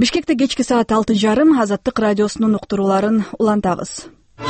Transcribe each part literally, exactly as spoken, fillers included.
Бишкекте кечки саат алты жарым Азаттык радиосунун уктурууларын улантабыз.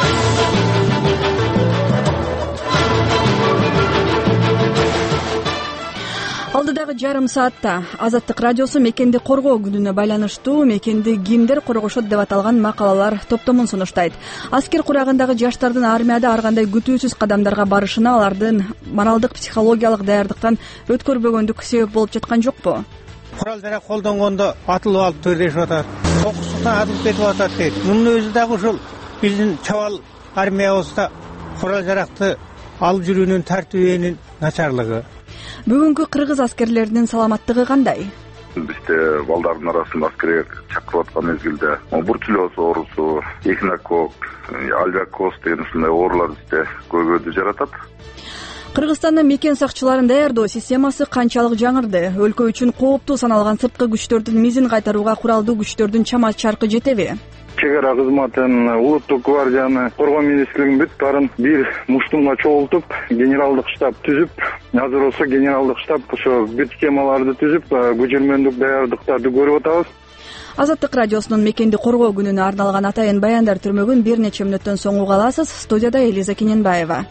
Алдыдагы жарым саатта Азаттык радиосу мекенди коргоо күнүнө байланыштуу мекенди кимдер коргошот деп аталган макалалар топтомун сунуштайт. Аскер курагындагы жаштардын армияда ар кандай күтүүсүз кадамдарга барышына алардын моралдык психологиялык даярдыктан өткөрбөгөндүк себеп болуп жаткан жокпу? Курал жарак колдонгондо атылып алып төрөшүп атат, окуштан атылып кетип атат дейт. Мунун өзү дагы ушул биздин чабал армиябызда курал жаракты алып жүрүүнүн тартибинин начарлыгы. Бүгүнкү кыргыз аскерлеринин саламаттыгы кандай? Бизде балдардын арасында аскерге чакырып аткан мезгилде буртулез оорусу, эхинокок, альвакоз деген ушундай оорулар бизде көбөйдү жаратат. Кыргызстандын мекен сакчыларын даярдоо системасы канчалык жаңырды? Өлкө үчүн кооптуу саналган сырткы күчтөрдүн мизин кайтарууга куралдуу күчтөрдүн чама чаркы жетеби? Чегара кызматын, улуттук гвардияны, коргоо министрлигинин бүт баарын бир муштумга чогултуп, генералдык штаб түзүп, азыр болсо генералдык штаб ошо бүт темаларды түзүп, көчөрмөндүк даярдыктарды көрүп атабыз. Азаттык радиосунун мекенди коргоо күнүнө арналган атайын баяндар түрмөгүн бир нече мүнөттөн соң уга аласыз. Студияда Элиза Кененбаева.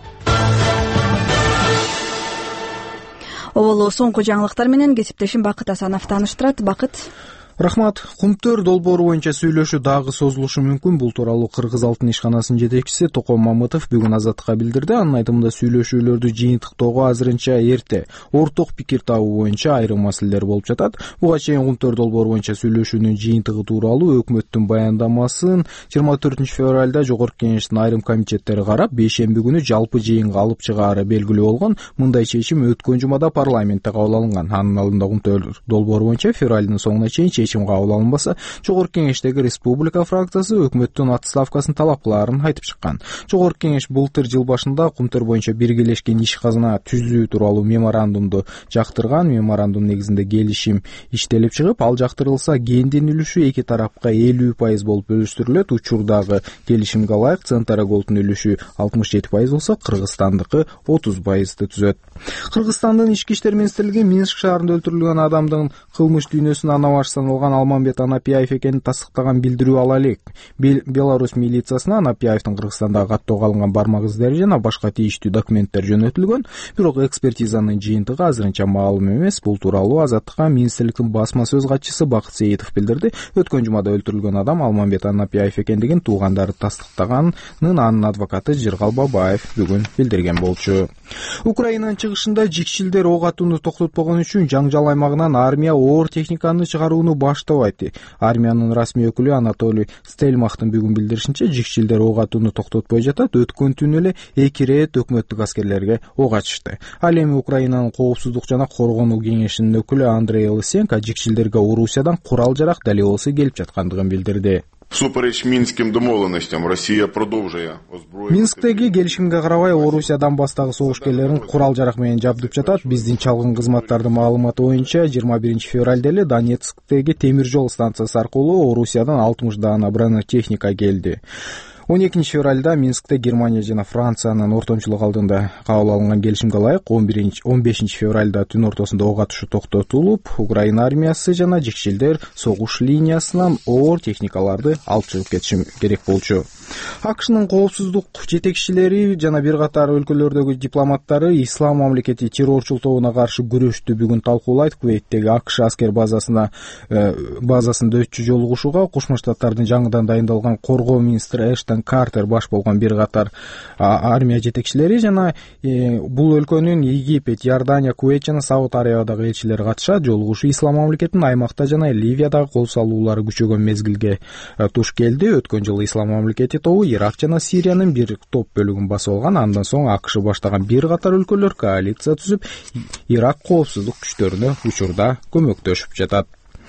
Оболу соңку жаңылыктар менен кесиптешим Бакыт Асанов тааныштырат. Бакыт. Рахмат. Кумтөр долбоору боюнча сүйлөшүү дагы созулушу мүмкүн. Бул тууралуу Кыргыз Алтын ишканасынын жетекчиси Током Мамытов бүгүн Азаттыкка билдирди. Анын айтымында сүйлөшүүлөрдү жыйынтыктоого азырынча эрте. Орток пикир табуу боюнча айрым маселелер болуп жатат. Буга чейин Кумтөр долбоору боюнча сүйлөшүүнүн жыйынтыгы тууралуу өкмөттүн баяндамасын жыйырма төртүнчү февралда Жогорку Кеңештин айрым комитеттери карап, бейшемби күнү жалпы жыйынга алып чыгаары белгилүү болгон. Мындай чечим өткөн жумада парламентте кабыл алынган. Анын алдында Кумтөр долбоору боюнча февралдын соңуна чейин чечим кабыл алынбаса, Жогорку Кеңештеги республика фракциясы өкмөттүн отставкасын талап кылаарын айтып чыккан. Жогорку Кеңеш былтыр жыл башында Кумтөр боюнча биргелешкен иш казына түзүү тууралуу меморандумду жактырган. Меморандум негизинде келишим иштелип чыгып, ал жактырылса кендин үлүшү эки тарапка элүү пайыз болуп бөлүштүрүлөт. Учурдагы келишимге ылайык Центр Голдун үлүшү алтымыш жети пайыз болсо, Кыргызстандыкы отуз пайызды түзөт. Кыргызстандын ички иштер министрлиги Минск шаарында өлтүрүлгөн адамдын кылмыш дүйнөсүн анабаш саналган Алмамбет Анапияев экенин тастыктаган билдирүү ала элек. Беларусь милициясына Анапияевдин Кыргызстандагы каттоого алынган бармак издери жана башка тийиштүү документтер жөнөтүлгөн. Бирок экспертизанын жыйынтыгы азырынча маалым эмес. Бул тууралуу Азаттыкка министрликтин басма сөз катчысы Бакыт Сейитов билдирди. Өткөн жумада өлтүрүлгөн адам Алмамбет Анапияев экендигин туугандары тастыктаганын анын адвокаты Жыргал Бабаев бүгүн билдирген болчу. Украинанын чыгышында жикчилдер ок атууну токтотпогон үчүн жаңжал аймагынан армия оор техниканы чыгарууну баштабайт. Армиянын расмий өкүлү Анатолий Стельмахтын бүгүн билдиришинче, жикчилдер ок атууну токтотпой жатат. Өткөн түнү эле эки рет өкмөттүк аскерлерге ок ачышты. Ал эми Украинанын коопсуздук жана коргонуу кеңешинин өкүлү Андрей Лысенко жикчилдерге Орусиядан курал жарак дале болсо келип жаткандыгын билдирди. Всупереч Минским домовленностям Россия продолжая озброенность. Минсктеги келишимге карабай Орусиядан бастагы согушкерлерин курал жарак менен жабдып жатат. Биздин чалгын кызматтардын маалыматы боюнча жыйырма биринчи февралда эле Донецктеги темир жол станциясы аркылуу Орусиядан алтымыш даана бронетехника келди. он экинчи февралда Минскте Германия жана Франциянын ортомчулук алдында кабыл алынган келишимге ылайык он бешинчи февралда түн ортосунда ок атышы токтотулуп, Украина армиясы жана жикчилдер согуш линиясынан оор техникаларды алып чыгып кетиши керек болчу. АКШнын коопсуздук жетекчилери жана бир катар өлкөлөрдөгү дипломаттары Ислам мамлекети террорчул тобуна каршы күрөштү бүгүн талкуулайт. Кувейттеги АКШ аскер базасына базасында өтчү жолугушууга Кошмо Штаттардын жаңыдан дайындалган коргоо министри Эштон Картер баш болгон бир катар армия жетекчилери жана бул өлкөнүн Египет, Иордания, Кувейт жана Сауд Арабиядагы элчилери катышат. Жолугушуу Ислам мамлекетинин аймакта жана Ливиядагы кол салуулары күчөгөн мезгилге туш келди. Өткөн жылы Ислам мамлекети тобу Ирак жана Сириянын бир топ бөлүгүн басып алган. Андан соң АКШ баштаган бир катар өлкөлөр коалиция түзүп, Ирак коопсуздук күчтөрүнө учурда көмөктөшүп жатат.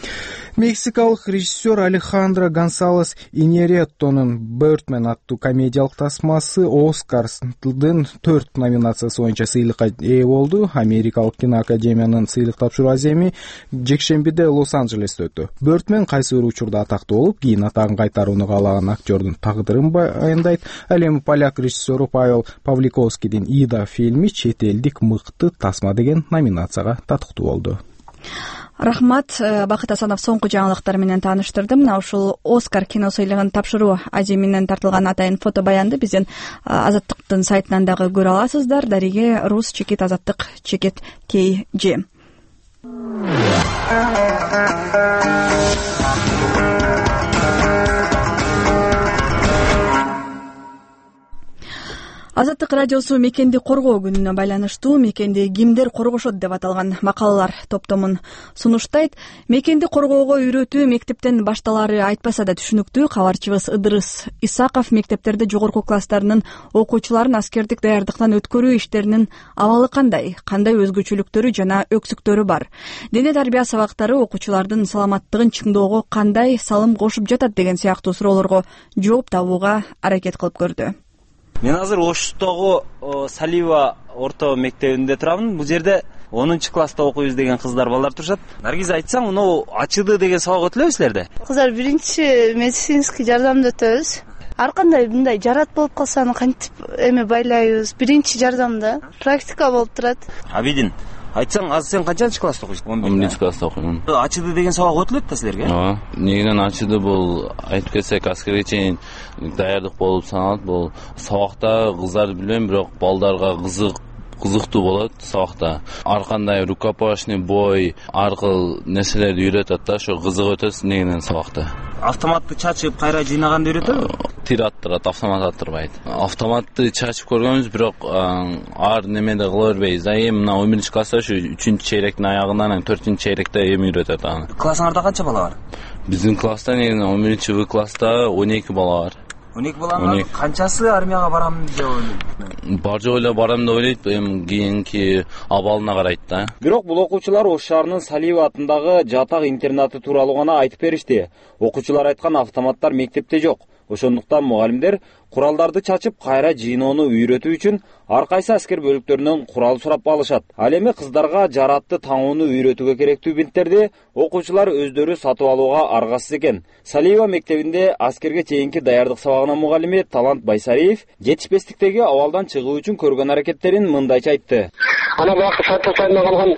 Мексикалык режиссер Алехандро Гонсалес Иньярритонун Birdman аттуу комедиялык тасмасы Оскардын төрт номинациясы боюнча сыйлыкка ээ болду. Америкалык киноакадемиянын сыйлык тапшыруу аземи жекшембиде Лос-Анджелесте өттү. Birdman кайсы бир учурда атактуу болуп, кийин атагын кайтарууну каалаган актердун тагдырын баяндайт. Ал эми поляк режиссеру Павел Павликовскийдин Ида фильми чет элдик мыкты тасма деген номинацияга татыктуу болду. Рахмат. Бакыт Асанов соңку жаңылыктар менен тааныштырды. Мына ушул Оскар кино сыйлыгын тапшыруу ази менен тартылган атайын фото баянды биздин Азаттыктын сайтынан дагы көрө аласыздар. Дариге Рус чекит Азаттык чекит кей же. Азаттык радиосу мекенди коргоо күнүнө байланыштуу мекенди кимдер коргошот деп аталган макалалар топтомун сунуштайт. Мекенди коргоого үйрөтүү мектептен башталары айтпаса да түшүнүктүү. Кабарчыбыз Ыдырыс Исаков мектептерде жогорку класстарынын окуучуларын аскердик даярдыктан өткөрүү иштеринин абалы кандай, кандай өзгөчөлүктөрү жана өксүктөрү бар, дене тарбия сабактары окуучулардын саламаттыгын чыңдоого кандай салым кошуп жатат деген сыяктуу суроолорго жооп табууга аракет кылып көрдү. Мен азыр Оштогу Салива орто мектебинде турам. Бул жерде онунчу класста окуйбуз деген кыздар балдар турушат. Наргиз, айтсаң, мына ачыды деген сабак өтүлөбү силерде? Кыздар биринчи медицинский жардамды өтөбүз. Ар кандай мындай жарат болуп калса аны кантип эме байлайбыз? Биринчи жардамда практика болуп турат. Абидин, айтсаң, азыр сен канчанчы класста окуйсуң? он биринчи класста окуйм. Ачыды деген сабак өтүлөт да силерге? Ооба. Негизинен ачыды бул айтып кетсек аскерге чейин даярдык болуп саналат. Бул сабакта кыздарды билбейм, бирок балдарга кызык кызыктуу болот сабакта. Ар кандай рукопашный бой, ар кыл нерселерди үйрөтөт да, ошо кызык өтөт негизинен сабакта. Автоматты чачып кайра жыйнаганды үйрөтөбү? Тир аттырат, автомат аттырбайт. Автоматты чачып көргөнбүз, бирок ар немеде кыла бербейбиз. А эми мына он биринчи класста ушу үчүнчү чейректин аягынан төртүнчү чейректе эми үйрөтөт аны. Классыңарда канча бала бар? Биздин класста негизинен он биринчи В класста он эки бала бар. он эки баланын канчасы армияга барам деп ойлойт? Бар жок эле барам деп ойлойт, эми кийинки абалына карайт да. Бирок бул окуучулар Ош шаарынын Салива атындагы жатак интернаты тууралуу гана айтып беришти. Окуучулар айткан автоматтар мектепте жок. Ошондуктан мугалимдер куралдарды чачып кайра жыйноону үйрөтүү үчүн ар кайсы аскер бөлүктөрүнөн курал сурап алышат. Ал эми кыздарга жаратты таңууну үйрөтүүгө керектүү бинттерди окуучулар өздөрү сатып алууга аргасыз экен. Салива мектебинде аскерге чейинки даярдык сабагынын мугалими Талант Байсариев жетишпестиктеги абалдан чыгуу үчүн көргөн аракеттерин мындайча айтты. Ана багы сатып сайына калган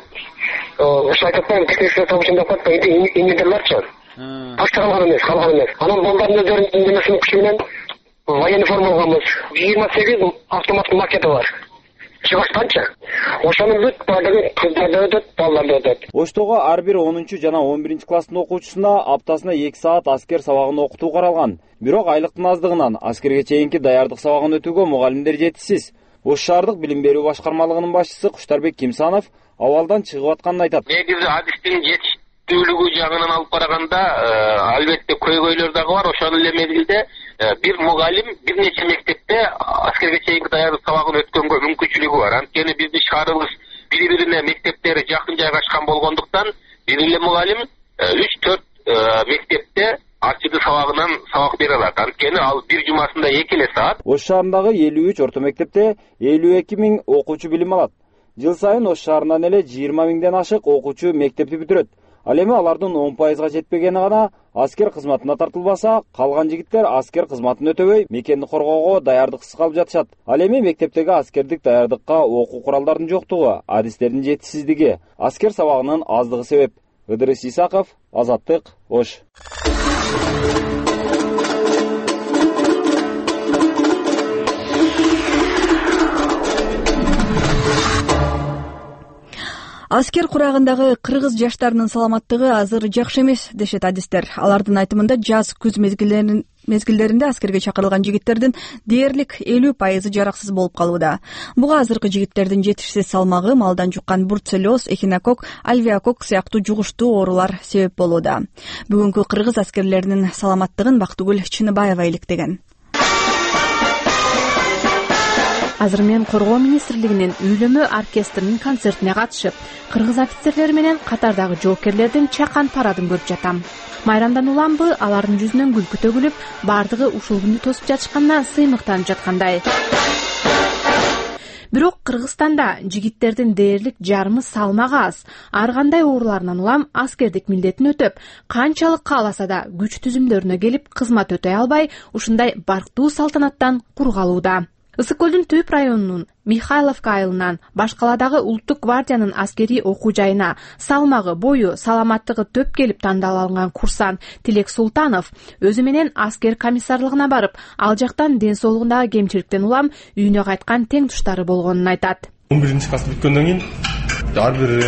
ошо айтпайм, текстиль табышында катпайт индерлерчи. Таштырылган эмес, калган эмес. Анан балдардын өздөрүнүн немесинин күчү менен военный форма алганбыз. жыйырма сегиз автоматтын макети бар. Чыгыш канча? Ошонун бүт баардыгы кыздарда өтөт, балдарда өтөт. Оштого ар бир онунчу жана он биринчи класстын окуучусуна аптасына эки саат аскер сабагын окутуу каралган. Бирок айлыктын аздыгынан аскерге чейинки даярдык сабагын өтүүгө мугалимдер жетишсиз. Ош шаардык билим берүү башкармалыгынын башчысы Куштарбек Кимсанов абалдан чыгып атканын айтат. Негизи адистин жетиштүүлүгү жагынан алып караганда албетте көйгөйлөр дагы бар. Ошол эле мезгилде бир мугалим бир нече мектепте аскерге чейинки даярдык сабагын өткөнгө мүмкүнчүлүгү бар. Анткени биздин шаарыбыз бири-бирине мектептери жакын жайгашкан болгондуктан бир эле мугалим үч төрт мектепте ачыды сабагынан сабак бере алат. Анткени ал бир жумасында эки эле саат. Ош шаарындагы элүү үч орто мектепте элүү эки миң окуучу билим алат. Жыл сайын Ош шаарынан эле жыйырма миңден ашык окуучу мектепти бүтүрөт. Ал эми алардын он пайызга жетпегени гана аскер кызматына тартылбаса, калган жигиттер аскер кызматын өтөбөй мекенди коргоого даярдыксыз калып жатышат. Ал эми мектептеги аскердик даярдыкка окуу куралдардын жоктугу, адистердин жетишсиздиги, аскер сабагынын аздыгы себеп. Ыдырыс Исаков, Азаттык, Ош. Аскер курагындагы кыргыз жаштарынын саламаттыгы азыр жакшы эмес дешет адистер. Алардын айтымында жаз күз мезгилдерин мезгилдеринде аскерге чакырылган жигиттердин дээрлик элүү пайызы жараксыз болуп калууда. Буга азыркы жигиттердин жетишсиз салмагы, малдан жуккан бруцеллез, эхинокок, альвеокок сыяктуу жугуштуу оорулар себеп болууда. Бүгүнкү кыргыз аскерлеринин саламаттыгын Бактыгүл Чыныбаева иликтеген. Азыр мен Коргоо министрлигинин үйлөмө оркестринин концертине катышып, кыргыз офицерлери менен катардагы жоокерлердин чакан парадын көрүп жатам. Майрамдан уламбы, алардын жүзүнөн күлкү төгүлүп, бардыгы ушул күндү тосуп жатышкандан сыймыктанып жаткандай. Бирок Кыргызстанда жигиттердин дээрлик жарымы салмагы аз. Ар кандай ооруларынан улам аскердик милдетин өтөп, канчалык кааласа да күч түзүмдөрүнө келип кызмат өтөй албай, ушундай барктуу салтанаттан кур калууда. Ысык көлдүн Түп районунун Михайловка айылынан баш каладагы Улуттук гвардиянын аскерий окуу жайына салмагы, бою, саламаттыгы төп келип тандалып алынган курсант Тилек Султанов өзү менен аскер комиссарлыгына барып, ал жактан ден соолугундагы кемчиликтен улам үйүнө кайткан тең туштары болгонун айтат. он биринчи класс бүткөндөн кийин ар бир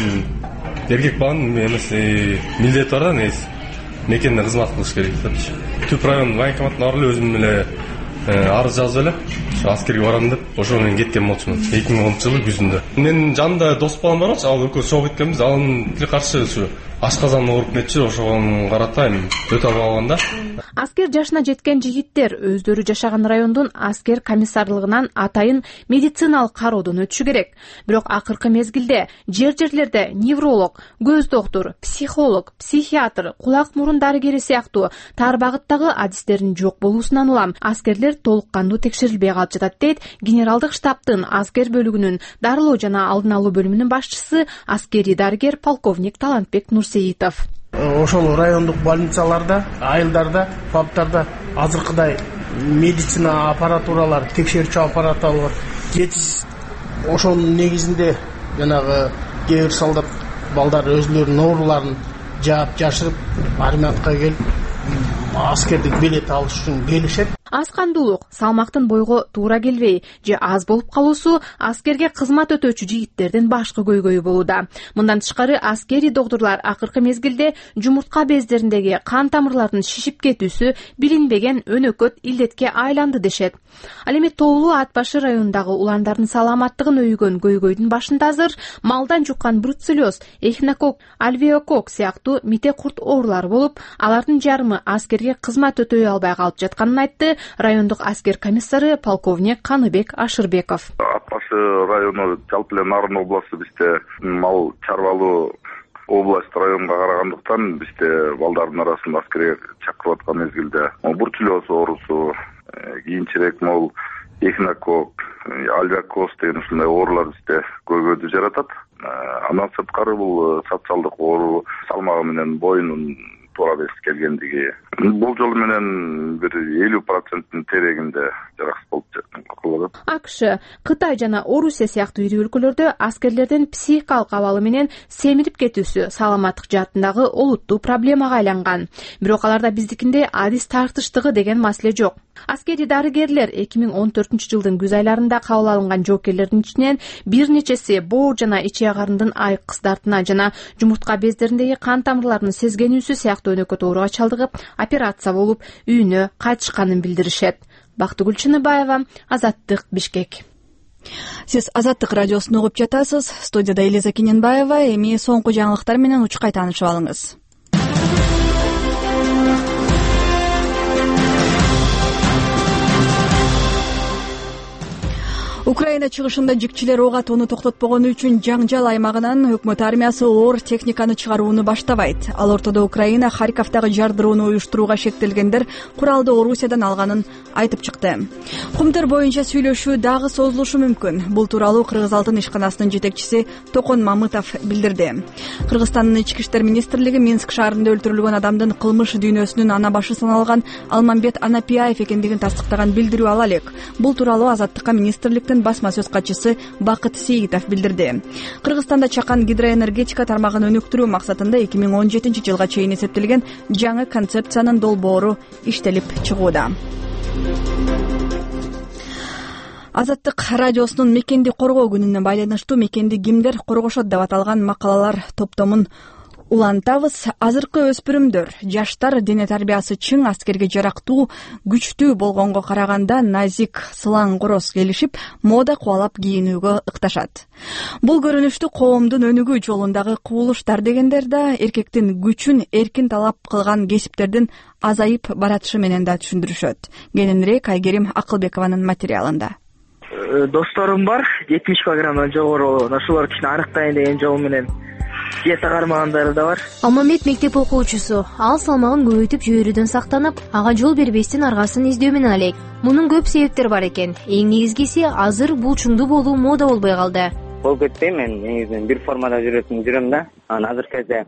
эркек баланын эмеси милдети бар да, негизи мекенде кызмат кылыш керек депчи. Түп район военкоматына барып эле өзүм эле арыз жазып эле ошо аскерге барам деп ошо менен кеткен болчумун эки миң онунчу жылы күзүндө. Менин жанымда дос балам бар болчу, ал экөөбүз чогуу кеткенбиз. Анын тили каршы ушу ашказан ооруп нечи ошого карата эми өтө албай калган да. Аскер жашына жеткен жигиттер өздөрү жашаган райондун аскер комиссарлыгынан атайын медициналык кароодон өтүшү керек. Бирок акыркы мезгилде жер-жерлерде невролог, көз доктур, психолог, психиатр, кулак мурун дарыгери сыяктуу тар багыттагы адистердин жок болуусунан улам аскерлер толук кандуу текшерилбей калып жатат дейт генералдык штабтын аскер бөлүгүнүн дарылоо жана алдын алуу бөлүмүнүн башчысы аскерий дарыгер полковник Талантбек Нурсеитов. Ошол райондук больницаларда, айылдарда, фабтарда азыркыдай медицина аппаратуралар, текшерүүчү аппаратуралар жетишсиз. Ошонун негизинде жанагы кээ бир солдат балдар өзлөрүнүн ооруларын жаап жашырып армиятка келип аскердик билет алыш үчүн келишет. Аз кандуулук, салмактын бойго туура келбей же аз болуп калуусу аскерге кызмат өтөөчү жигиттердин башкы көйгөйү болууда. Мындан тышкары аскерий доктурлар акыркы мезгилде жумуртка бездериндеги кан тамырлардын шишип кетүүсү билинбеген өнөкөт илдетке айланды дешет. Ал эми Тоолуу Ат башы районундагы уландардын саламаттыгын өйгөн көйгөйдүн башында азыр малдан жуккан бруцеллез, эхинокок, альвеокок сыяктуу мите курт оорулары болуп, алардын жарымы аскерге кызмат өтөй албай калып жатканын айтты райондук аскер комиссары полковник Каныбек Ашырбеков. Ат башы району жалпы эле Нарын областы бизде мал чарбалуу область районго карагандыктан бизде балдардын арасында аскерге чакырып аткан мезгилде бруцеллез оорусу, кийинчерээк могул эхинокок, альвеокоз деген ушундай оорулар бизде көйгөйдү жаратат. Андан сырткары бул социалдык оору салмагы менен боюнун туура бес келгендиги бул жолу менен бир элүү проценттин терегинде жараксыз болуп калат. АКШ, Кытай жана Орусия сыяктуу ири өлкөлөрдө аскерлердин психикалык абалы менен семирип кетүүсү саламаттык жаатындагы олуттуу проблемага айланган. Бирок аларда биздикинде адис тартыштыгы деген маселе жок. Аскерий дарыгерлер эки миң он төртүнчү жылдын күз айларында кабыл алынган жоокерлердин ичинен бир нечеси боор жана ичи агарындын айык кыздартына жана жумуртка бездериндеги кан тамырларынын сезгенүүсү сыяктуу өнөкөт ооруга чалдыгып, операция болуп, үйүнө кайтышканын билдиришет. Бактыгүл Чыныбаева, Азаттык, Бишкек. Сиз Азаттык радиосун угуп жатасыз. Студияда Элиза Кененбаева. Эми соңку жаңылыктар менен учкай таанышып алыңыз. Украина чыгышында жикчилер ок атууну токтотпогону үчүн жаңжал аймагынан өкмөт армиясы оор техниканы чыгарууну баштабайт. Ал ортодо Украина Харьковдагы жардырууну уюштурууга шектелгендер куралды Орусиядан алганын айтып чыкты. Кумтөр боюнча сүйлөшүү дагы созулушу мүмкүн. Бул тууралуу Кыргыз Алтын ишканасынын жетекчиси Токон Мамытов билдирди. Кыргызстандын ички иштер министрлиги Минск шаарында өлтүрүлгөн адамдын кылмыш дүйнөсүнүн ана башы саналган Алмамбет Анапияев экендигин тастыктаган билдирүү ала элек. Бул тууралуу Азаттыкка министрликтин басма сөз катчысы Бакыт Сейитов билдирди. Кыргызстанда чакан гидроэнергетика тармагын өнүктүрүү максатында эки миң он жетинчи жылга чейин эсептелген жаңы концепциянын долбоору иштелип чыгууда. Азаттык радиосунун мекенди коргоо күнүнө байланыштуу мекенди кимдер коргошот деп аталган макалалар топтомун улантабыз. Азыркы өспүрүмдөр, жаштар дене тарбиясы чың, аскерге жарактуу, күчтүү болгонго караганда назик, сылаң короз келишип, мода кубалап кийинүүгө ыкташат. Бул көрүнүштү коомдун өнүгүү жолундагы кубулуштар дегендер да эркектин күчүн эркин талап кылган кесиптердин азайып баратышы менен да түшүндүрүшөт. Кененирээк Айгерим Акылбекованын материалында. Досторум бар, жетимиш килограммдан жогору, ошолор кичине аныктайын деген жол менен диета кармагандары да бар. Алмамбет мектеп окуучусу. Ал салмагын көбөйтүп жиберүүдөн сактанып, ага жол бербестен аргасын издөө менен алек. Мунун көп себептери бар экен. Эң негизгиси азыр булчуңдуу болуу мода болбой калды. Болуп кетпейм, мен негизинен бир формада жүрөтүн жүрөм да. Анан азыркы кезде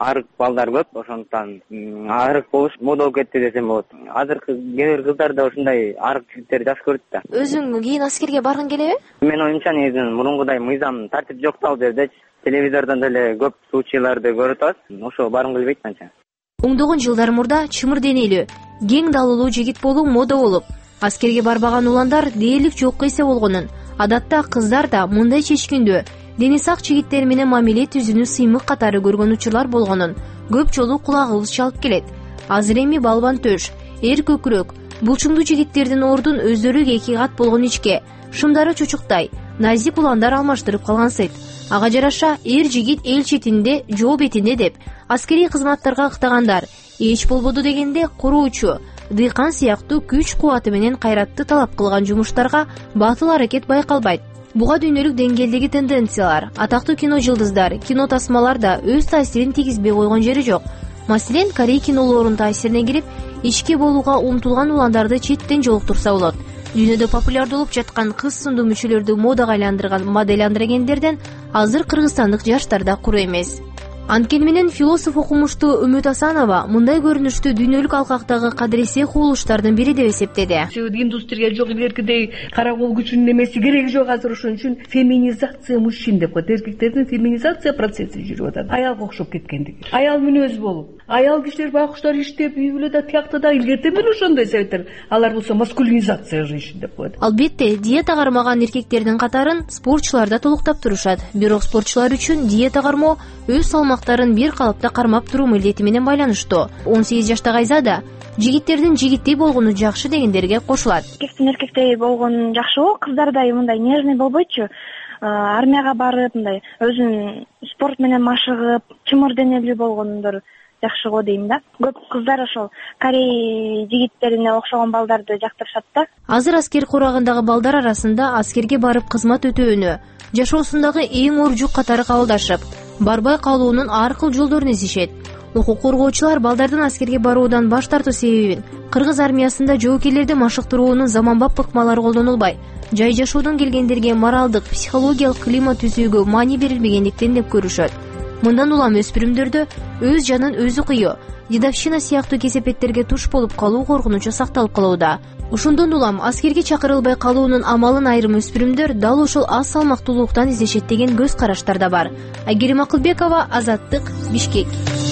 арык балдар көп, ошондуктан арык болуш мода болуп кетти десем болот. Азыркы кээ бир кыздар да ушундай арык жигиттерди жакшы көрөт да. Өзүң кийин аскерге баргың келеби? Менин оюмча негизи мурункудай мыйзам тартип жок да ал жердечи. Телевизордон деле көп случайларды көрүп атабыз. Ошо баргым келбейт анча. Оңдогон жылдар мурда чымыр денелүү, кең далылуу жигит болуу мода болуп, аскерге барбаган уландар дээрлик жокко эсе болгонун, адатта кыздар да мындай чечкиндүү, дени сак жигиттер менен мамиле түзүүнү сыймык катары көргөн учурлар болгонун көп жолу кулагыбыз чалып келет. Азыр эми балбан төш, эр көкүрөк, булчуңдуу жигиттердин ордун өздөрү эки кат болгон ичке, шымдары чучуктай, назик уландар алмаштырып калгансыйт. Ага жараша эр жигит эл четинде, жоо бетинде деп аскерий кызматтарга ыктагандар эч болбоду дегенде куруучу, дыйкан сыяктуу күч кубаты менен кайратты талап кылган жумуштарга батыл аракет байкалбайт. Буга дүйнөлүк деңгээлдеги тенденциялар, атактуу кино жылдыздар, кино тасмалар да өз таасирин тийгизбей койгон жери жок. Маселен, Корей кинолорунун таасирине кирип, ички болууга умтулган уландарды четтен жолуктурса болот. Дүйнөдө популярдуу болуп жаткан кыз сындуу мүчөлөрдү модага айландырган модель андрогендерден азыр кыргызстандык жаштар да куру эмес. Анткени менен философ окумуштуу Үмүт Асанова мындай көрүнүштү дүйнөлүк алкактагы кадыресе куулуштардын бири деп эсептеди. Индустрия жок, илгеркидей кара кол күчүнүн эмеси кереги жок азыр, ошон үчүн феминизация мужчин деп коет. Эркектердин феминизация процесси жүрүп атат. Аялга окшоп кеткендиги. Аял мүнөз болуп, аял кишилер байкуштар иштеп, үй бүлө да тиякты да илгертен бери ошондой советтер. Алар болсо маскулинизация женщин деп коет. Албетте, диета кармаган эркектердин катарын спортчулар да толуктап турушат. Бирок спортчулар үчүн диета кармоо өз салмактарын бир калыпта кармап туруу милдети менен байланыштуу. он сегиз жаштагы Айзада жигиттердин жигиттей болгону жакшы дегендерге кошулат. Эркектин эркектей болгону жакшыбы, кыздардай мындай нежный болбойчу. Армияга барып, мындай өзүн спорт менен машыгып, чымыр денелүү болгондор жакшы го дейм да. Көп кыздар ошол Корей жигиттерине окшогон балдарды жактырышат да. Азыр аскер курагындагы балдар арасында аскерге барып кызмат өтөөнү, жашоосундагы эң оор жүк катары кабылдашып, барбай калуунун ар кыл жолдорун изишет. Укук коргоочулар балдардын аскерге баруудан баш тартуу себебин кыргыз армиясында жоокерлерди машыктыруунун заманбап ыкмалары колдонулбай, жай жашоодон келгендерге моралдык, психологиялык климат түзүүгө маани берилбегендиктен деп көрүшөт. Мындан улам өспүрүмдөрдө өз жанын өзү кыйоо, дедовщина сыяктуу кесепеттерге туш болуп калуу коркунучу сакталып калууда. Ошондон улам аскерге чакырылбай калуунун амалын айрым өспүрүмдөр дал ошол аз салмактуулуктан издешет деген көз караштар да бар. Айгерим Акылбекова, Азаттык, Бишкек.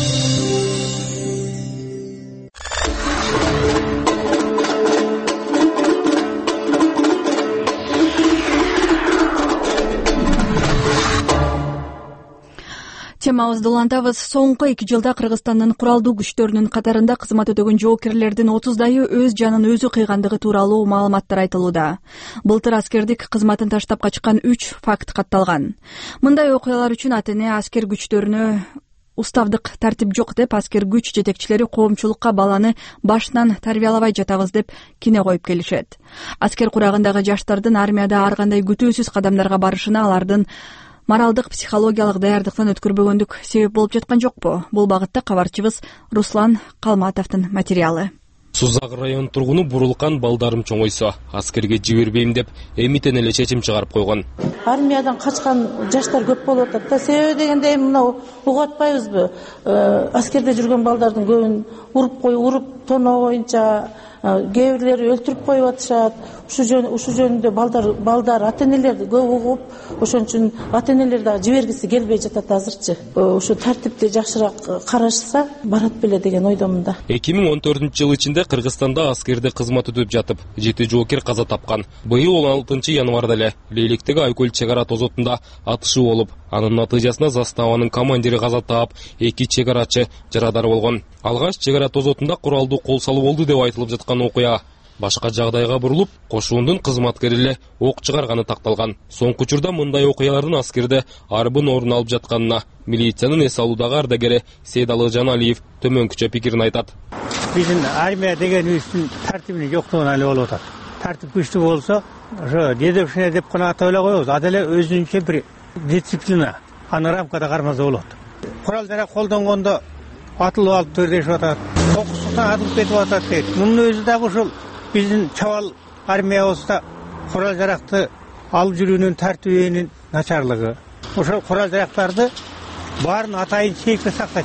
Темабызды улантабыз. Соңку эки жылда Кыргызстандын куралдуу күчтөрүнүн катарында кызмат өтөгөн жоокерлердин отуздайы өз жанын өзү кыйгандыгы тууралуу маалыматтар айтылууда. Былтыр аскердик кызматын таштап качкан үч факт катталган. Мындай окуялар үчүн ата-эне аскер күчтөрүнө уставдык тартип жок деп аскер күч жетекчилери коомчулукка баланы башынан тарбиялабай жатабыз деп кине коюп келишет. Аскер курагындагы жаштардын армияда ар кандай күтүүсүз кадамдарга барышына алардын моралдык, психологиялык даярдыктан өткөрбөгөндүк себеп болуп жаткан жокпу? Бул багытта кабарчыбыз Руслан Калматовдун материалы. Сузак район тургуну Бурулкан балдарым чоңойсо аскерге жибербейм деп эмитен эле чечим чыгарып койгон. Армиядан качкан жаштар көп болуп атат да. Себеби дегенде мына угуп атпайбызбы? Аскерде жүргөн балдардын көбүн уруп коюп, уруп тоноо боюнча кээ бирлери өлтүрүп коюп атышат. Ушу жөн ушу жөнүндө балдар балдар ата-энелерди көп угуп, ошон үчүн ата-энелер дагы жибергиси келбей жатат азырчы. Ушу тартипти жакшыраак карашса барат беле деген ойдомун да. эки миң он төртүнчү жыл ичинде Кыргызстанда аскерде кызмат өтүп жатып, жети жоокер каза тапкан. Быйыл он алтынчы январда эле Лейликтеги Айкөл чек ара тозотунда атышуу болуп, анын натыйжасында заставанын командири каза таап, эки чек арачы жарадар болгон. Алгач чек ара тозотунда куралдуу кол салуу болду деп айтылып жаткан окуя башка жагдайга бурулуп, кошуундун кызматкери эле ок чыгарганы такталган. Соңку учурда мындай окуялардын аскерде арбын орун алып жатканына милициянын эс алуудагы ардагери Сейдалы Жаналиев төмөнкүчө пикирин айтат. Биздин армия дегенибиздин тартибинин жоктугуна эле болуп атат. Тартип күчтүү болсо, ошо дедовщина деп гана атап эле коебуз. Ада эле өзүнчө бир дисциплина, аны рамкада кармаса болот. Курал жарак колдонгондо атылып алып төрдөшүп атат. Окуусуна атылып кетип атат дейт. Мунун өзү дагы ушул биздин чабал армиябызда курал жаракты алып жүрүүнүн тартибинин начарлыгы. Ошол курал жарактарды баарын атайын чекте сактайт.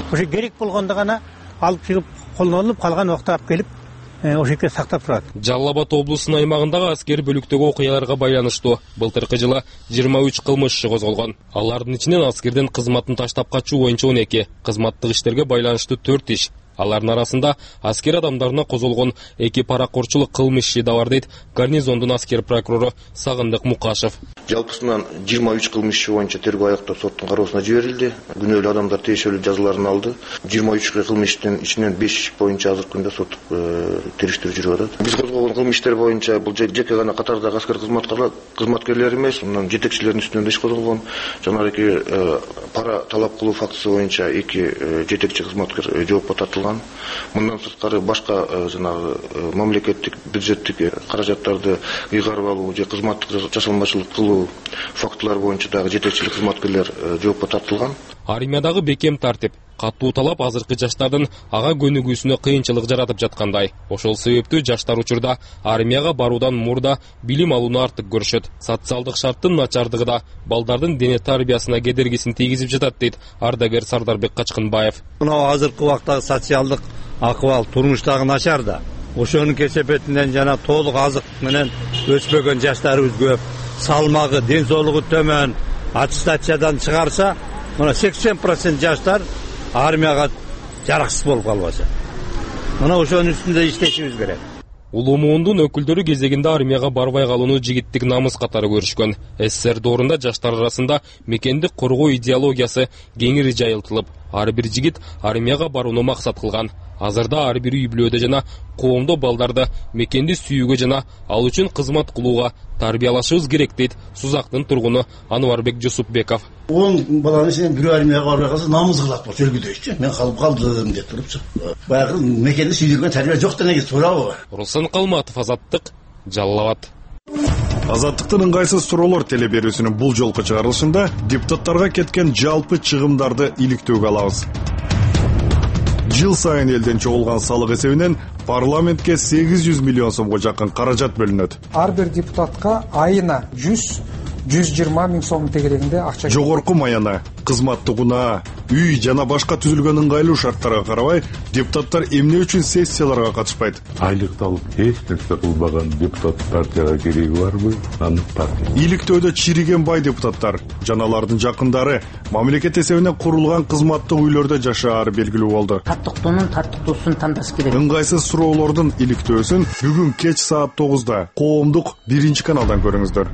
ошо керек болгондо гана алып чыгып колдонулуп, калган убакта алып келип ошол жерге сактап турат. Жалал Абад облусунун аймагындагы аскер бөлүктөгү окуяларга байланыштуу былтыркы жылы жыйырма үч кылмыш иши козголгон. Алардын ичинен аскерден кызматын таштап качуу боюнча он эки, кызматтык иштерге байланыштуу төрт иш. Алардын арасында аскер адамдарына козголгон эки паракорчулук кылмыш иши да бар дейт гарнизондун аскер прокурору Сагындык Мукашев. Жалпысынан жыйырма үч кылмыш иши боюнча тергөө аяктап соттун кароосуна жиберилди. Күнөөлүү адамдар тиешелүү жазаларын алды. жыйырма үч кылмыш иштин ичинен беш иш боюнча азыркы күндө соттук териштирүү жүрүп атат. Биз козголгон кылмыш иштер боюнча бул жеке гана катардагы аскер кызматкерлер эмес, мындан жетекчилердин үстүнөн да иш козголгон. Жанагы пара талап кылуу фактысы боюнча эки жетекчи кызматкер жоопко тартылган. Мындан сырткары башка жанагы мамлекеттик бюджеттик каражаттарды ыйгарып алуу же кызматтык жашалмачылык кылуу фактылары боюнча дагы жетекчилик кызматкерлер жоопко тартылган. Армиядагы бекем тартип, катуу талап азыркы жаштардын ага көнүгүүсүнө кыйынчылык жаратып жаткандай. Ошол себептүү жаштар учурда армияга баруудан мурда билим алууну артык көрүшөт. Социалдык шарттын начардыгы да балдардын дене тарбиясына кедергисин тийгизип жатат дейт ардагер Сардарбек Качкынбаев. Мына азыркы убактагы социалдык акыбал турмуштагы начар да. Ошонун кесепетинен жана толук азык менен өспөгөн жаштарыбыз көп. Салмагы, ден соолугу төмөн, аттестациядан чыгарса, мына сексен процент жаштар армияга жараксыз болуп калбаса. Мына ошонун үстүндө иштешибиз керек. Улуу муундун өкүлдөрү кезегинде армияга барбай калууну жигиттик намыс катары көрүшкөн. СССР доорунда жаштар арасында мекендик коргоо идеологиясы кеңири жайылтылып, ар бир жигит армияга барууну максат кылган. Азырда ар бир үй бүлөдө жана коомдо балдарды мекенди сүйүүгө жана ал үчүн кызмат кылууга тарбиялашыбыз керек дейт Сузактын тургуну Анварбек Жусупбеков. он баланын ичинен бирөө армияга барбай калса намыс кылат болчу өлгүдөйчү. Мен калып калдым деп турупчу. Баягы мекенди сүйдүргөн тарбия жок деген туурабы? Руслан Калматов, Азаттык, Жалал Абад. Азаттыктын ыңгайсыз суроолор теле берүүсүнүн бул жолку чыгарылышында депутаттарга кеткен жалпы чыгымдарды иликтөөгө алабыз. Жыл сайын элден чогулган салык эсебинен парламентке сегиз жүз миллион сомго жакын каражат бөлүнөт. Ар бир депутатка айына жүз жүз жыйырма миң сом тегерегинде акча. Жогорку маяна, кызматтык унаа, үй жана башка түзүлгөн ыңгайлуу шарттарга карабай, депутаттар эмне үчүн сессияларга катышпайт? Айлыкты алып эч нерсе кылбаган депутат партияга кереги барбы? Аны партия. Иликтөөдө чириген бай депутаттар жана алардын жакындары мамлекет эсебинен курулган кызматтык үйлөрдө жашаары белгилүү болду. Тартыктуунун тартыктуусун тандаш керек. Ыңгайсыз суроолордун иликтөөсүн бүгүн кеч саат тогузда коомдук биринчи каналдан көрүңүздөр.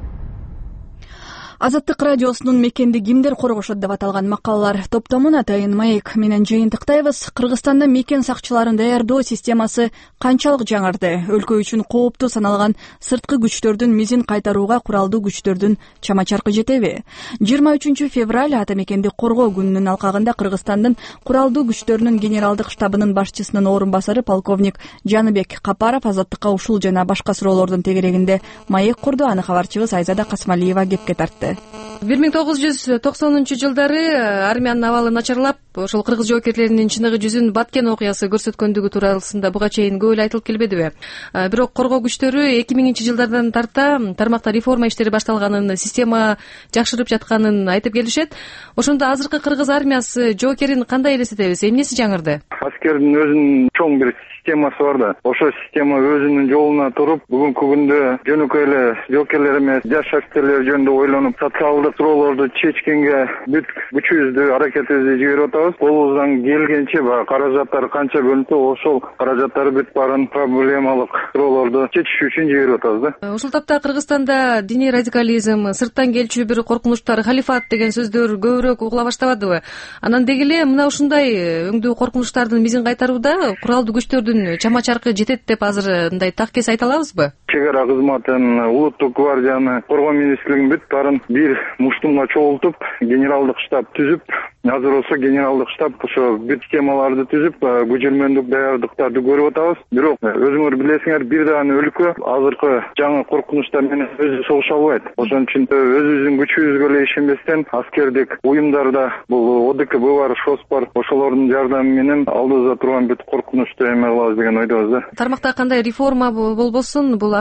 Азаттык радиосунун мекенди кимдер коргошот деп аталган макалалар топтомун атайын Маек менен жыйынтыктайбыз. Кыргызстанда мекен сакчыларын даярдоо системасы канчалык жаңырды? Өлкө үчүн кооптуу саналган сырткы күчтөрдүн мизин кайтарууга куралдуу күчтөрдүн чама-чаркы жетеби? жыйырма үчүнчү февраль ата мекенди коргоо күнүнүн алкагында Кыргызстандын куралдуу күчтөрүнүн генералдык штабынын башчысынын орун басары полковник Жаныбек Капаров Азаттыкка ушул жана башка суроолордун тегерегинде маек курду. Аны кабарчыбыз Айзада Касмалиева кепке тартты. бир миң тогуз жүз токсонунчу жылдары армиянын абалы начарлап, ошол кыргыз жоокерлеринин чыныгы жүзүн Баткен окуясы көрсөткөндүгү туурасында буга чейин көп эле айтылып келбедиби? Бирок коргоо күчтөрү эки миңинчи жылдардан тарта тармакта реформа иштери башталганын, система жакшырып жатканын айтып келишет. Ошондо азыркы кыргыз армиясы жоокерин кандай элестетебиз? Эмнеси жаңырды? Аскердин өзүнүн чоң бир системасы бар да. Ошол система өзүнүн жолуна туруп, бүгүнкү күндө жөнөкөй эле жоокерлер эмес, жаш офицерлер жөнүндө ойлонуп, социалдык суроолорду чечкенге бүт күчүбүздү, аракетибизди жиберип атабыз. Колубуздан келгенче баягы каражаттар канча бөлүнсө, ошол каражаттары бүт барын проблемалык суроолорду чечиш үчүн жиберип атабыз да. Ушул тапта Кыргызстанда диний радикализм, сырттан келчү бир коркунучтар, халифат деген сөздөр көбүрөөк угула баштабадыбы? Анан деги эле мына ушундай өңдүү коркунучтардын мизин кайтарууда куралдуу күчтөрдүн чама-чаркы жетет деп азыр мындай таккес айта алабызбы? Чек ара кызматын, улуттук гвардияны, коргоо министрлигин бүт барын бир муштумга чогултуп, генералдык штаб түзүп, азыр болсо генералдык штаб ошо бүт схемаларды түзүп, көчүрмөндүк даярдыктарды көрүп атабыз. Бирок өзүңөр билесиңер, бир дагы өлкө азыркы жаңы коркунучтар менен өзү согуша албайт. Ошон үчүн өзүбүздүн күчүбүзгө эле ишенбестен аскердик уюмдарда бул ОДКБ бар, ШОС бар, ошолордун жардамы менен алдыбызда турган бүт коркунучту эме кылабыз деген ойдобуз да. Тармакта кандай реформа болбосун, бул акча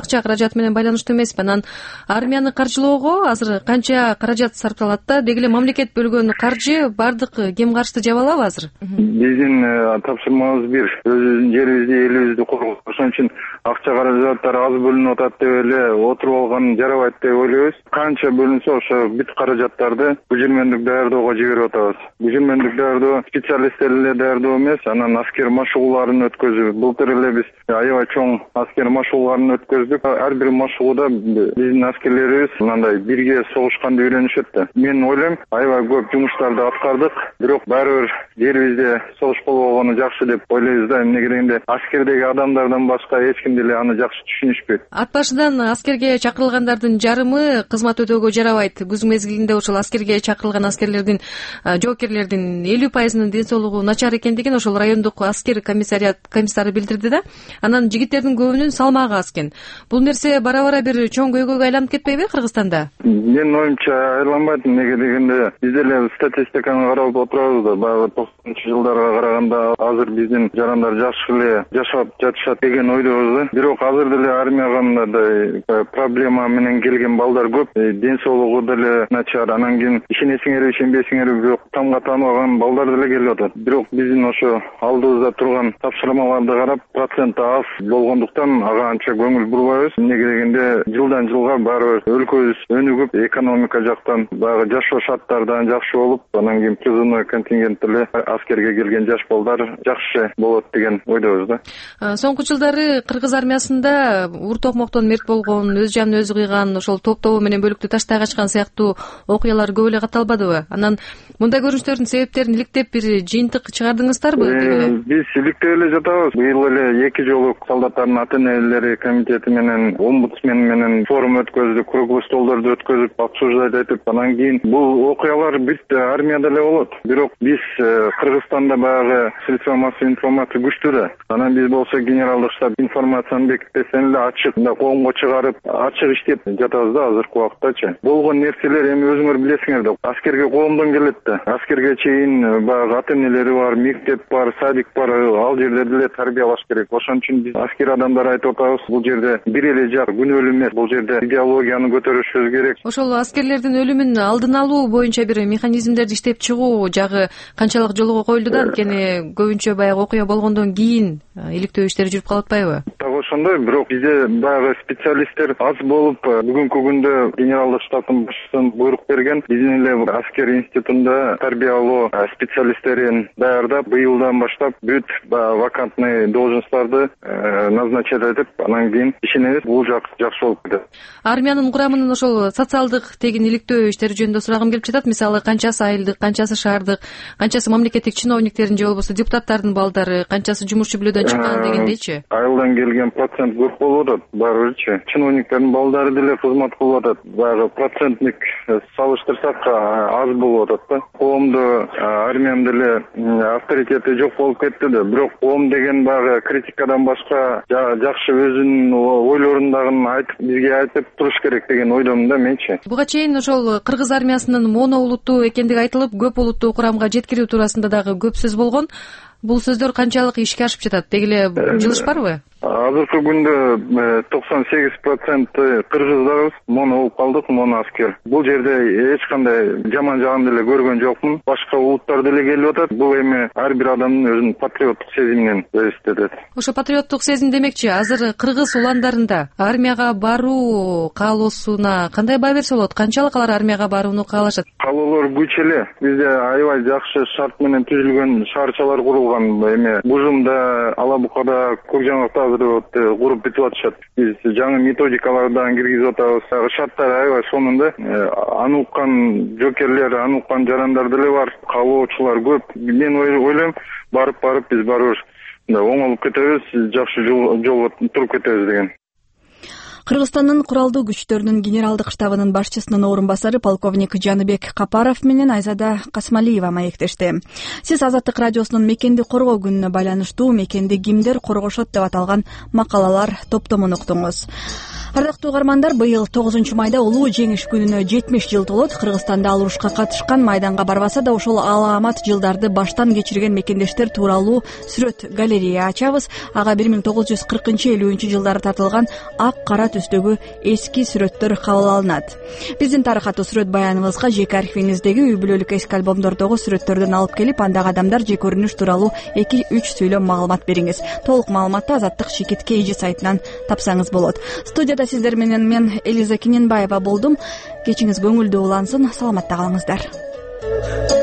акча каражаты менен байланыштуу эмеспи. Анан армияны каржылоого азыр канча каражат сарпталат да, деги эле мамлекет бөлгөн каржы баардык кем карышты жаба алабы азыр? Биздин тапшырмабыз бир, өзүбүздүн жерибизди, элибизди коргоо. Ошон үчүн акча каражаттар аз бөлүнүп атат деп эле отуруп алган жарабайт деп ойлойбуз. Канча бөлүнсө ошо бүт каражаттарды көжөрмөндүк даярдоого жиберип атабыз. Көжөрмөндүк даярдоо специалисттер эле даярдоо эмес, анан аскер машыгууларын өткөзүп, былтыр эле биз аябай чоң аскер машыгууларын өткөздүк. Ар бир машыгууда биздин аскерлерибиз мындай бирге согушканды үйрөнүшөт да. Мен ойлойм, аябай көп жумуштарды аткардык, бирок баары бир жерибизде согуш болбогону жакшы деп ойлойбуз да. Эмнеге дегенде аскердеги адамдардан башка эч ким деле аны жакшы түшүнүшпөйт. Ат башынан аскерге чакырылгандардын жарымы кызмат өтөөгө жарабайт. Күз мезгилинде ошол аскерге чакырылган аскерлердин, жоокерлердин элүү пайызынын ден соолугу начар экендигин ошол райондук аскер комиссариат комиссары билдирди да. Анан жигиттердин көбүнүн салмагы аз экен. Бул нерсе бара-бара бир чоң көйгөйгө айланып кетпейби Кыргызстанда? Менин оюмча айланбайт. Эмнеге дегенде биз деле статистиканы карап отурабыз да. Баягы токсонунчу жылдарга караганда азыр биздин жарандар жакшы эле жашап жатышат деген ойдобуз да. Бирок азыр деле армияга мындай проблема менен келген балдар көп. Ден соолугу деле начар. Анан кийин ишенесиңерби, ишенбесиңерби, бирок тамга тааныбаган балдар деле келип атат. Бирок биздин ошо алдыбызда турган тапшырмаларды карап, проценти аз болгондуктан ага анча көңүл бурбайбыз. Эмнеге дегенде жылдан жылга баары өлкөбүз өнүгүп, экономика жактан баягы жашоо шарттардан жакшы болуп, анан кийин призывной контингент эле аскерге келген жаш балдар жакшы болот деген ойдобуз да. Соңку жылдары кыргыз армиясында ур токмоктон мерт болгон, өз жанын өзү кыйган, ошол топ-тобу менен бөлүктү таштай качкан сыяктуу окуялар көп эле катталбадыбы? Анан мындай көрүнүштөрдүн себептерин иликтеп бир жыйынтык чыгардыңыздарбы? Биз иликтеп эле жатабыз. Быйыл эле эки жолу солдаттардын ата-энелери комитети менен, омбудсмен менен форум өткөздүк, круглый столдорду өткөзүп, обсуждать этип, анан кийин бул окуялар бүт армияда эле болот. Бирок биз Кыргызстанда баягы средства массовой информация күчтүү да. Анан биз болсо генералдык штаб информацияны бекитпесен эле ачык коомго чыгарып, ачык иштеп жатабыз да азыркы убактачы. Болгон нерселер эми өзүңөр билесиңер да. Аскерге коомдон келет да. Аскерге чейин баягы ата-энелери бар, мектеп бар, садик бар, ал жерде деле тарбиялаш керек. Ошон үчүн биз аскер адамдар айтып атабыз, бул жерде бир эле жак күнөөлүү эмес, бул жерде идеологияны көтөрүшүбүз керек. Ошол аскерлердин өлүмүн алдын алуу боюнча бир механизмдерди иштеп чыгуу жагы канчалык жолго коюлду да, анткени көбүнчө баягы окуя болгондон кийин иликтөө иштери жүрүп калып атпайбы? Так ошондой, бирок бизде баягы специалисттер аз болуп, бүгүнкү күндө генералдык штабтын башчысы буйрук берген, биздин эле аскер институтунда тарбиялоо специалисттерин даярдап, быйылдан баштап бүт вакантный должносттарды назначать этип, анан кийин ишенебиз, бул жак жакшы болуп кетет. Армиянын курамынын ошол социалдык тегин иликтөө иштери жөнүндө сурагым келип жатат. Мисалы, канчасы айылдык, канчасы шаардык, канчасы мамлекеттик чиновниктердин же болбосо депутаттардын балдары, канчасы жумушчу бүлөдөн чыккан дегендейчи? Айылдан келген процент көп болуп атат, баары бирчи. Чиновниктердин балдары деле кызмат кылып атат. Баягы процентник салыштырсак аз болуп атат да. Коомдо армиянын деле авторитети жок болуп кетти да. Бирок коом деген баягы критикадан башка жакшы өзүнүн ойлорундагын айтып, бизге айтып туруш керек деген ойдомун да менчи. Буга чейин ошол кыргыз армиясынын моно улуттуу экендиги айтылып, көп улуттуу курамга жеткирүү туурасында дагы көп сөз болгон. Бул сөздөр канчалык ишке ашып жатат? Деги эле жылыш барбы? Азыркы күндө токсон сегиз процент кыргыздарбыз, моно болуп калдык, моно аскер. Бул жерде эч кандай жаман жагын деле көргөн жокмун. Башка улуттар деле келип атат. Бул эми ар бир адамдын өзүнүн патриоттук сезиминен зависит этет. Ошо патриоттук сезим демекчи, азыр кыргыз уландарында армияга баруу каалоосуна кандай баа берсе болот? Канчалык алар армияга барууну каалашат? Каалоолор күч эле. Бизде аябай жакшы шарт менен түзүлгөн шаарчалар курулган. Эми Бужумда, Алабукада, Көкжаңакта куруп бүтүп атышат. Биз жаңы методикалардан киргизип атабыз. Шарттар аябай сонунда. Аны уккан жокерлер, аны уккан жарандар деле бар, каалоочулар көп. Мен ойлойм, барып-барып биз барыбыр оңолуп кетебиз, жакшы жолго туруп кетебиз деген. Кыргызстандын куралдуу күчтөрүнүн генералдык штабынын башчысынын орун басары полковник Жаныбек Капаров менен Айзада Касмалиева маектешти. Сиз Азаттык радиосунун мекенди коргоо күнүнө байланыштуу "Мекенди кимдер коргошот" деп аталган макалалар топтомун уктуңуз. Ардактуу угармандар, быйыл тогузунчу майда улуу жеңиш күнүнө жетимиш жыл толот. Кыргызстанда ал урушка катышкан, майданга барбаса да ошол аламат жылдарды баштан кечирген мекендештер тууралуу сүрөт галерея ачабыз. Ага бир миң тогуз жүз кыркынчы элүүнчү жылдары тартылган ак кара түстөгү эски сүрөттөр кабыл алынат. Биздин тарых аттуу сүрөт баяныбызга жеке архивиңиздеги үй бүлөлүк эски альбомдордогу сүрөттөрдөн алып келип, андагы адамдар же көрүнүш тууралуу эки үч сүйлөм маалымат бериңиз. Толук маалыматты Азаттык Шикит Кейжи сайтынан тапсаңыз болот. Студияда сиздер менен мен Элиза Кененбаева болдум. Кечиңиз көңүлдүү улансын, саламатта калыңыздар.